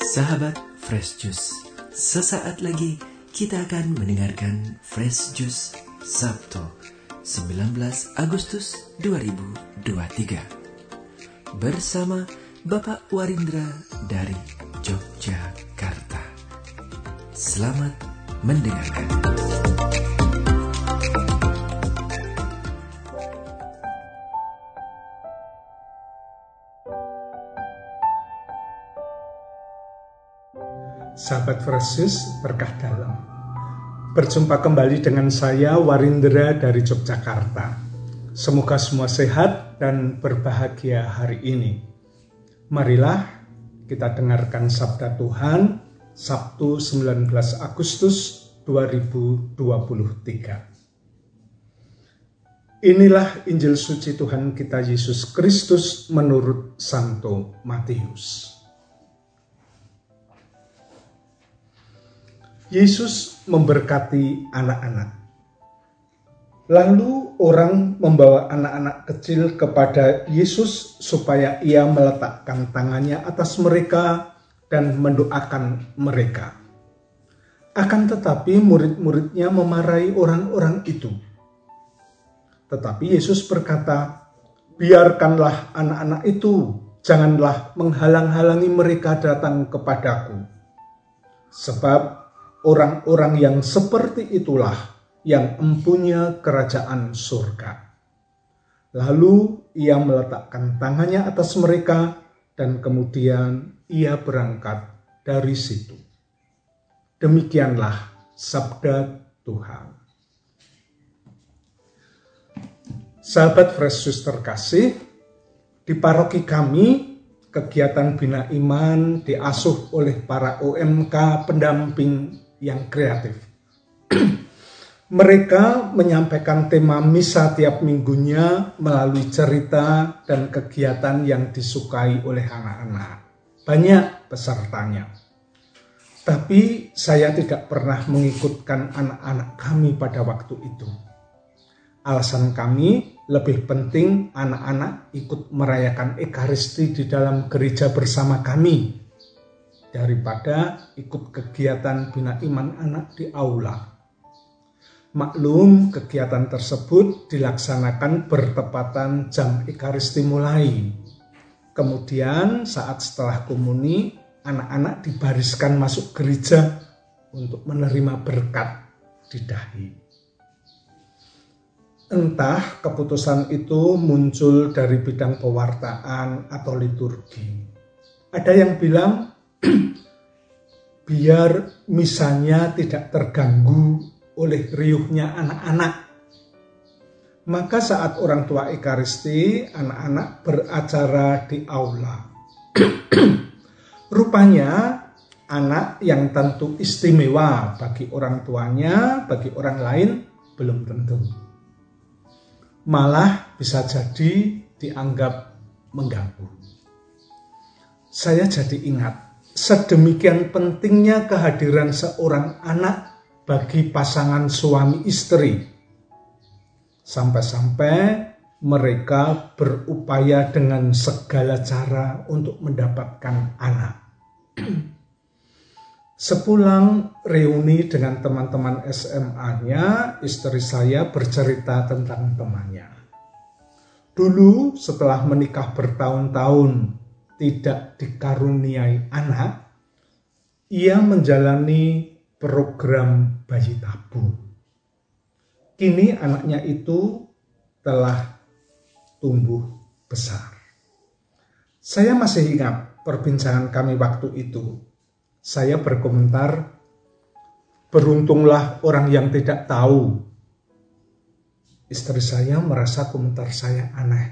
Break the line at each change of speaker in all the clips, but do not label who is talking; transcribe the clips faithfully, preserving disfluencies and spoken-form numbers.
Sahabat Fresh Juice, sesaat lagi kita akan mendengarkan Fresh Juice Sabtu sembilan belas Agustus dua ribu dua puluh tiga bersama Bapak Warindra dari Yogyakarta. Selamat mendengarkan.
Sahabat Fresh Juice berkah dalam. Berjumpa kembali dengan saya Warindra dari Yogyakarta. Semoga semua sehat dan berbahagia hari ini. Marilah kita dengarkan sabda Tuhan Sabtu sembilan belas Agustus dua ribu dua puluh tiga. Inilah Injil suci Tuhan kita Yesus Kristus menurut Santo Matius. Yesus memberkati anak-anak. Lalu orang membawa anak-anak kecil kepada Yesus supaya ia meletakkan tangannya atas mereka dan mendoakan mereka. Akan tetapi murid-muridnya memarahi orang-orang itu. Tetapi Yesus berkata, "Biarkanlah anak-anak itu, janganlah menghalang-halangi mereka datang kepadaku. Sebab orang-orang yang seperti itulah yang empunya kerajaan surga." Lalu ia meletakkan tangannya atas mereka dan kemudian ia berangkat dari situ. Demikianlah sabda Tuhan. Sahabat Fresh Juice terkasih, di paroki kami kegiatan Bina Iman diasuh oleh para O M K pendamping yang kreatif. Mereka menyampaikan tema misa tiap minggunya melalui cerita dan kegiatan yang disukai oleh anak-anak. Banyak pesertanya. Tapi saya tidak pernah mengikutkan anak-anak kami pada waktu itu. Alasan kami, lebih penting anak-anak ikut merayakan Ekaristi di dalam gereja bersama kami daripada ikut kegiatan Bina Iman anak di aula. Maklum, kegiatan tersebut dilaksanakan bertepatan jam Ekaristi mulai. Kemudian saat setelah komuni, anak-anak dibariskan masuk gereja untuk menerima berkat di dahi. Entah keputusan itu muncul dari bidang pewartaan atau liturgi. Ada yang bilang, biar misanya tidak terganggu oleh riuhnya anak-anak. Maka saat orang tua Ekaristi, anak-anak beracara di aula. Rupanya anak yang tentu istimewa bagi orang tuanya, bagi orang lain belum tentu. Malah bisa jadi dianggap mengganggu. Saya jadi ingat, sedemikian pentingnya kehadiran seorang anak bagi pasangan suami istri. Sampai-sampai mereka berupaya dengan segala cara untuk mendapatkan anak. Sepulang reuni dengan teman-teman S M A-nya, istri saya bercerita tentang temannya. Dulu setelah menikah bertahun-tahun tidak dikaruniai anak, ia menjalani program bayi tabung. Kini anaknya itu telah tumbuh besar. Saya masih ingat perbincangan kami waktu itu. Saya berkomentar, beruntunglah orang yang tidak tahu. Istri saya merasa komentar saya aneh.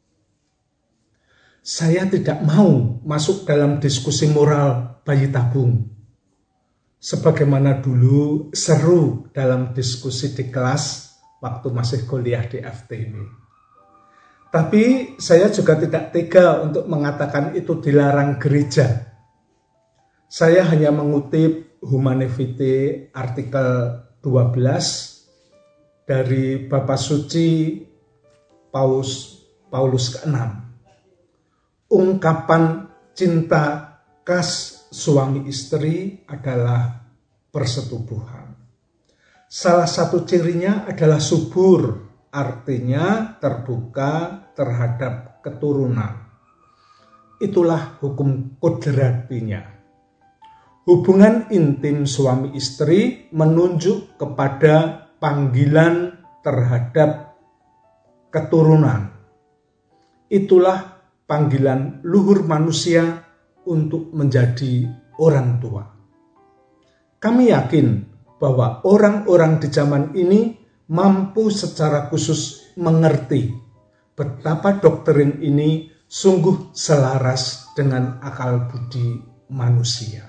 Saya tidak mau masuk dalam diskusi moral bayi tabung. Sebagaimana dulu seru dalam diskusi di kelas waktu masih kuliah di F T W. Tapi saya juga tidak tega untuk mengatakan itu dilarang gereja. Saya hanya mengutip Humanae Vitae artikel dua belas dari Bapak Suci Paus, Paulus keenam. Ungkapan cinta khas suami istri adalah persetubuhan. Salah satu cirinya adalah subur, artinya terbuka terhadap keturunan. Itulah hukum kodratinya. Hubungan intim suami istri menunjuk kepada panggilan terhadap keturunan. Itulah panggilan luhur manusia untuk menjadi orang tua. Kami yakin bahwa orang-orang di zaman ini mampu secara khusus mengerti betapa doktrin ini sungguh selaras dengan akal budi manusia.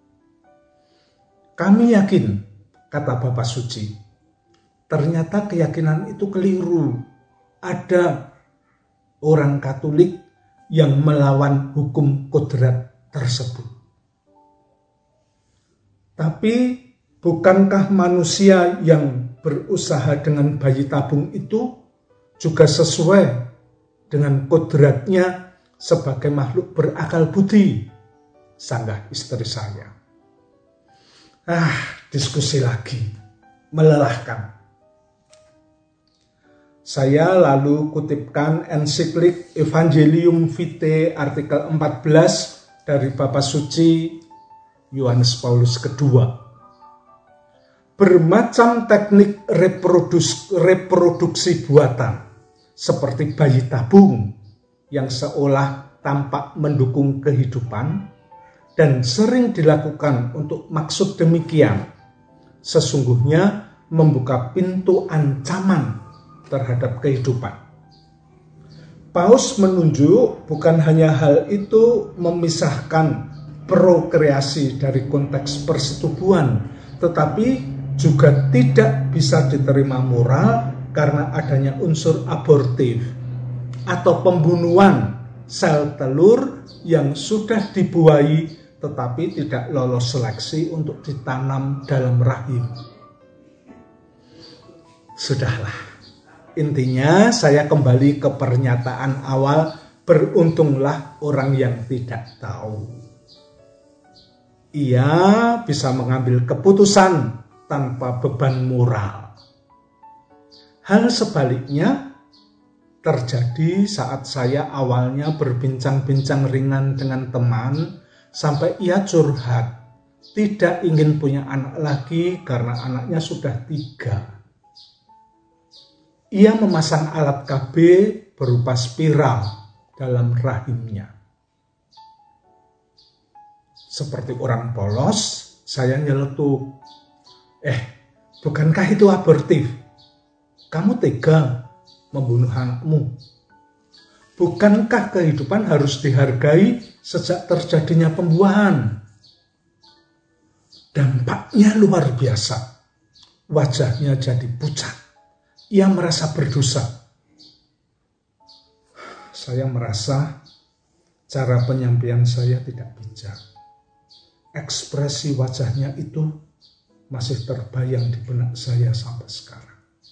Kami yakin, kata Bapak Suci, ternyata keyakinan itu keliru. Ada orang Katolik yang melawan hukum kodrat tersebut. Tapi bukankah manusia yang berusaha dengan bayi tabung itu juga sesuai dengan kodratnya sebagai makhluk berakal budi? Sanggah istri saya. Ah, diskusi lagi, melelahkan. Saya lalu kutipkan ensiklik Evangelium Vitae artikel empat belas dari Bapak Suci Yohanes Paulus kedua. Bermacam teknik reproduksi, reproduksi buatan seperti bayi tabung yang seolah tampak mendukung kehidupan dan sering dilakukan untuk maksud demikian, sesungguhnya membuka pintu ancaman terhadap kehidupan. Paus menunjuk bukan hanya hal itu memisahkan prokreasi dari konteks persetubuhan, tetapi juga tidak bisa diterima moral karena adanya unsur abortif atau pembunuhan sel telur yang sudah dibuahi tetapi tidak lolos seleksi untuk ditanam dalam rahim. Sudahlah, intinya saya kembali ke pernyataan awal, beruntunglah orang yang tidak tahu. Ia bisa mengambil keputusan tanpa beban moral. Hal sebaliknya terjadi saat saya awalnya berbincang-bincang ringan dengan teman, sampai ia curhat, tidak ingin punya anak lagi karena anaknya sudah tiga. Ia memasang alat K B berupa spiral dalam rahimnya. Seperti orang polos, saya nyeletuk, eh, bukankah itu abortif? Kamu tega membunuh anakmu? Bukankah kehidupan harus dihargai sejak terjadinya pembuahan? Dampaknya luar biasa. Wajahnya jadi pucat. Ia merasa berdosa. Saya merasa cara penyampaian saya tidak bijak. Ekspresi wajahnya itu masih terbayang di benak saya sampai sekarang.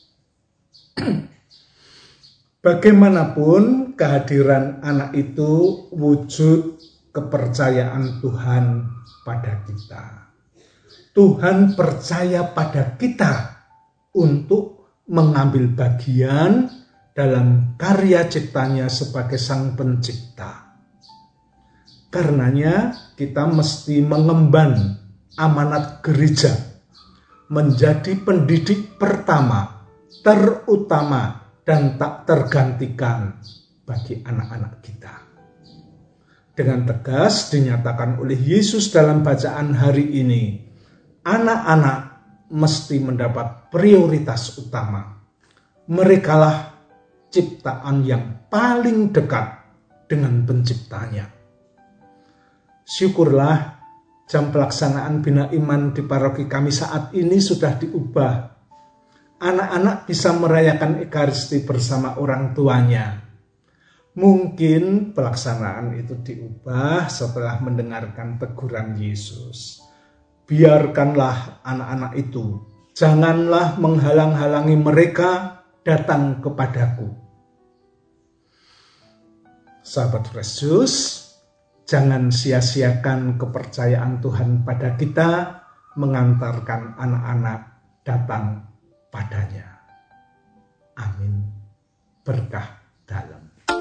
Bagaimanapun kehadiran anak itu wujud kepercayaan Tuhan pada kita. Tuhan percaya pada kita untuk mengambil bagian dalam karya ciptanya sebagai Sang Pencipta. Karenanya kita mesti mengemban amanat gereja menjadi pendidik pertama, terutama dan tak tergantikan bagi anak-anak kita. Dengan tegas dinyatakan oleh Yesus dalam bacaan hari ini, anak-anak mesti mendapat prioritas utama. Merekalah ciptaan yang paling dekat dengan penciptanya. Syukurlah jam pelaksanaan Bina Iman di paroki kami saat ini sudah diubah. Anak-anak bisa merayakan Ekaristi bersama orang tuanya. Mungkin pelaksanaan itu diubah setelah mendengarkan teguran Yesus. Biarkanlah anak-anak itu, janganlah menghalang-halangi mereka datang kepadaku. Sahabat Fresh Juice, Jangan sia-siakan kepercayaan Tuhan pada kita mengantarkan anak-anak datang padanya. Amin. Berkah dalam.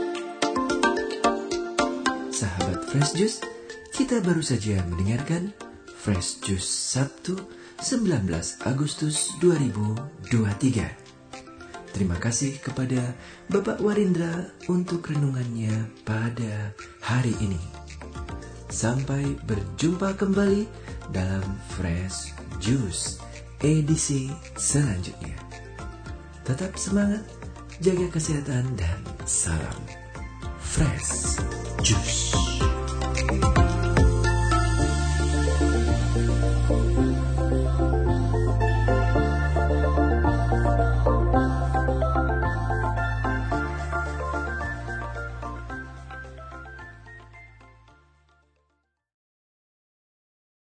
Sahabat Fresh Juice, kita baru saja mendengarkan Fresh Juice Sabtu sembilan belas Agustus dua ribu dua puluh tiga. Terima kasih kepada Bapak Warindra untuk renungannya pada hari ini. Sampai berjumpa kembali dalam Fresh Juice edisi selanjutnya. Tetap semangat, jaga kesehatan, dan salam Fresh Juice.